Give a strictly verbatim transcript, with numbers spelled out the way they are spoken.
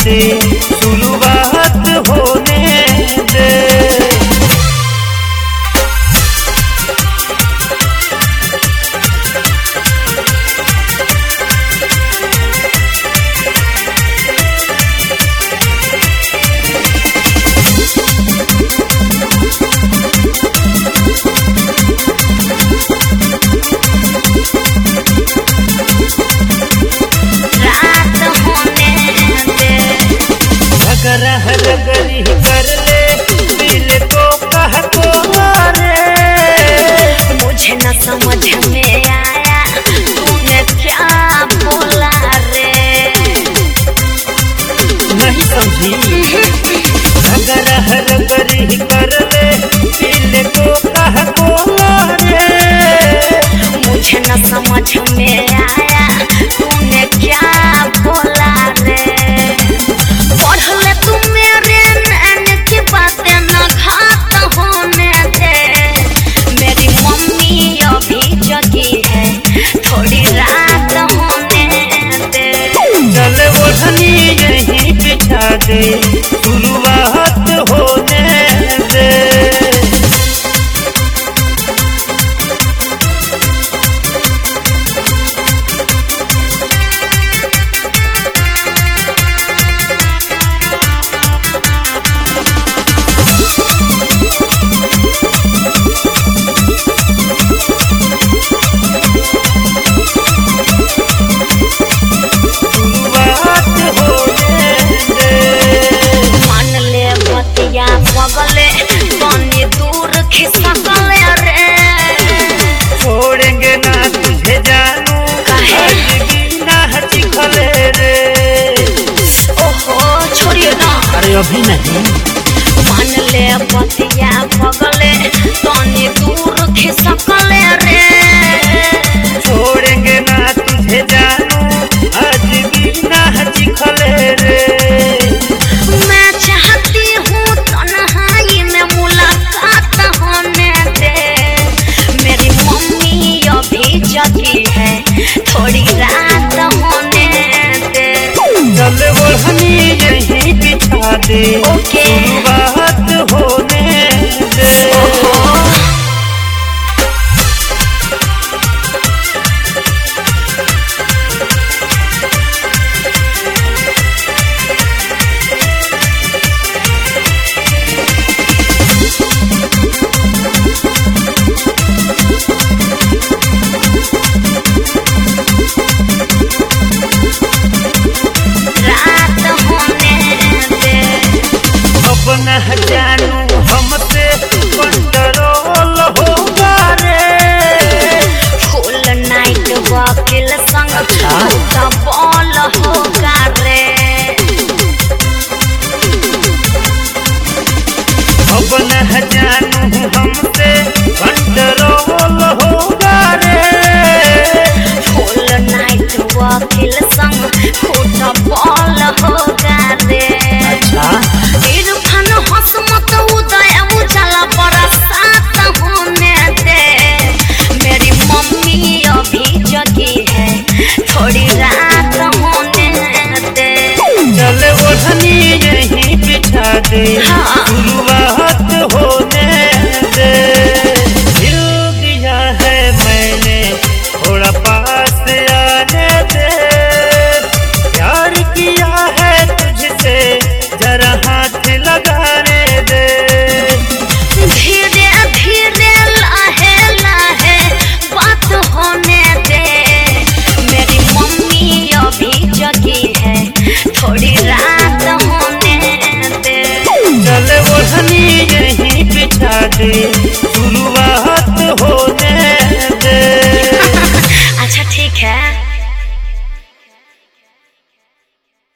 दे, शुरुआत होने दे। रह रगरी कर ले दिल को कह को रे, मुझे न समझ में आया तूने क्या बोला रे। नहीं समझी। रह रगरी कर ले दिल को कह को रे, मुझे न समझ में आया तूने क्या बोला रे। पढ़ ले तू मेरे नैन की बातें न घात होने दे। मेरी मम्मी अभी जगी है, थोड़ी रात होने दे। चल ओढ़नी यहीं बिछा दे, शुरुआत होने दे। पगले पानी दूर खिसकले रे, छोड़ेंगे ना तुझे जानू, आज ना चिखले रे। ओहो छोड़िए ना, अरे अभी नहीं। मान ले बतिया पगले पानी दूर खिसकले रे, छोड़ेंगे ना तुझे जानू, आज ना चिखले रे। मैं चाहती हूँ तन्हाई में मुलाकात होने दे। मेरी मम्मी अभी जगी है, थोड़ी रात होने दे। चल ओढ़नी यहीं बिछा दे, ओके शुरुआत होने दे। अपना जानू हमसे कंट्रोल होगा रे, फुल नाइट वकील संग अच्छा बॉल होगा रे। अपना जानू हमसे कंट्रोल होगा रे, फुल नाइट वकील संग अच्छा बॉल होगा रे। इरफान हसमत उदय उजाला बरसात होने दे। मेरी मम्मी अभी जगी है, थोड़ी रात होने दे। चल ओढ़नी यहीं बिछा दे, हाँ। शुरुआत होने दे। दिल दिया है मैंने, थोड़ा पास आने दे। प्यार किया है तुझसे, जरा हाथ लगाने दे। धीरे धीरे लाहे लाहे बात होने दे। मेरी मम्मी अभी जगी है, थोड़ी रात होने दे। चल ओढ़नी यहीं बिछा दे, शुरुआत